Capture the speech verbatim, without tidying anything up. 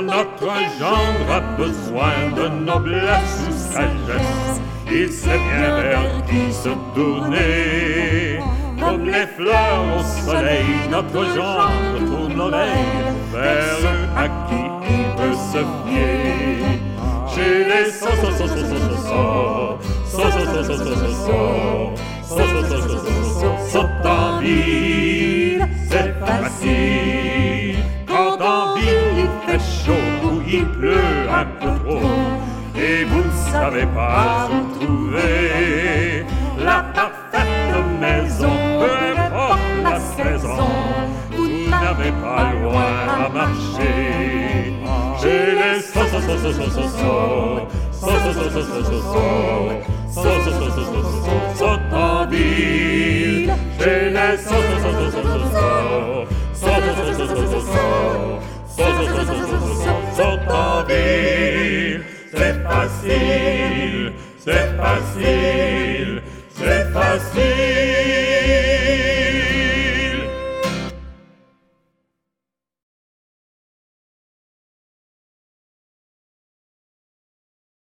Quand notre gendre a besoin de noblesse ou sagesse, il sait bien vers qui se tourner. Comme les fleurs au soleil, notre gendre tourne l'oreille vers eux à qui il peut se fier. Chez les so so so so so so so so so so so so so so en ville, c'est facile. Quand en ville il fait chaud ou il pleut un peu trop, et vous ne savez pas où trouver la parfaite maison, peu importe la saison, vous n'avez pas loin à marcher. Chez les so so so so so so so so so so so so so so en ville. Chez les so so so so so so so so en ville. C'est facile, c'est facile, c'est facile.